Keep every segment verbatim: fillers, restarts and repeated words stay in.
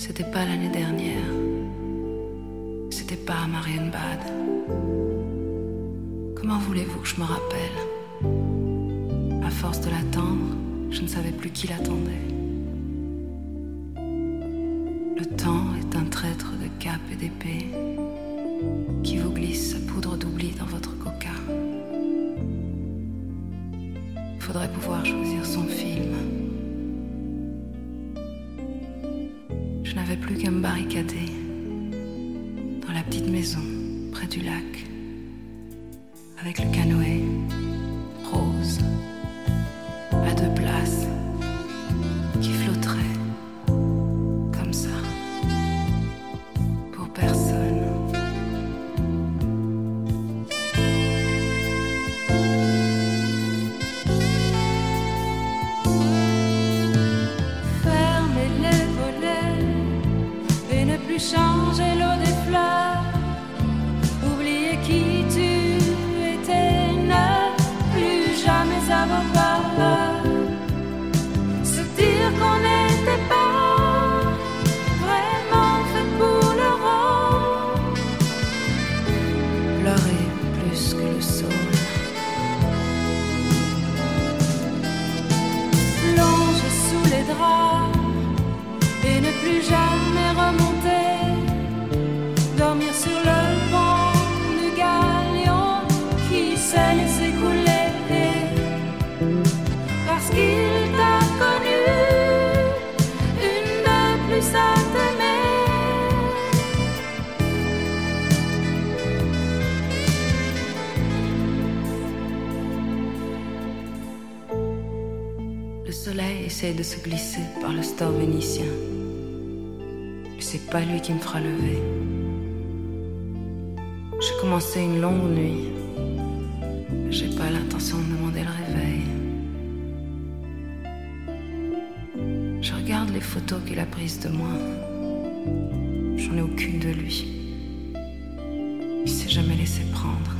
C'était pas l'année dernière. C'était pas à Marienbad. Comment voulez-vous que je me rappelle? À force de l'attendre, je ne savais plus qui l'attendait. Le temps est un traître de cap et d'épée qui vous glisse sa poudre d'oubli dans votre coca. Faudrait pouvoir choisir son film. Je n'avais plus qu'à me barricader dans la petite maison près du lac avec le canoë rose à deux places qui flotterait comme ça pour personne. Changer l'eau des fleurs, oublier qui tu étais, ne plus jamais avoir peur, se dire qu'on n'était pas vraiment fait pour le rôle, pleurer plus que le sol, plonger sous les draps et ne plus jamais remonter. Dormir sur le pont du galion qui s'est laissé couler parce qu'il t'a connu une de plus à t'aimer. Le soleil essaie de se glisser par le store vénitien. C'est pas lui qui me fera lever. J'ai commencé une longue nuit. J'ai pas l'intention de demander le réveil. Je regarde les photos qu'il a prises de moi. J'en ai aucune de lui. Il s'est jamais laissé prendre.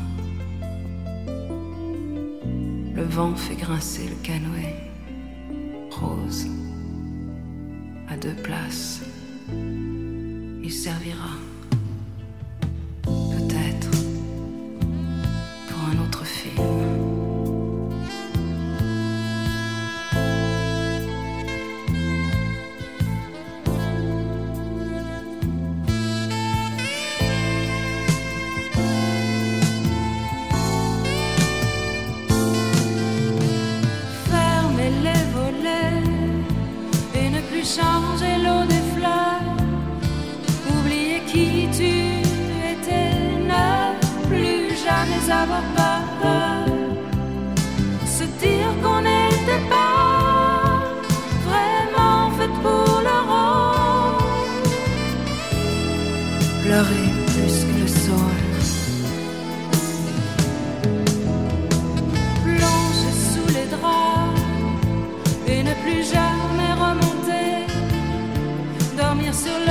Le vent fait grincer le canoë rose à deux places. Il servira peut-être pour un autre film. Fermer les volets et ne plus changer l'eau des fleurs. Qui tu étais, ne plus jamais avoir peur, se dire qu'on n'était pas vraiment fait pour le rôle, pleurer plus que le sol, plonger sous les draps et ne plus jamais remonter, dormir sur le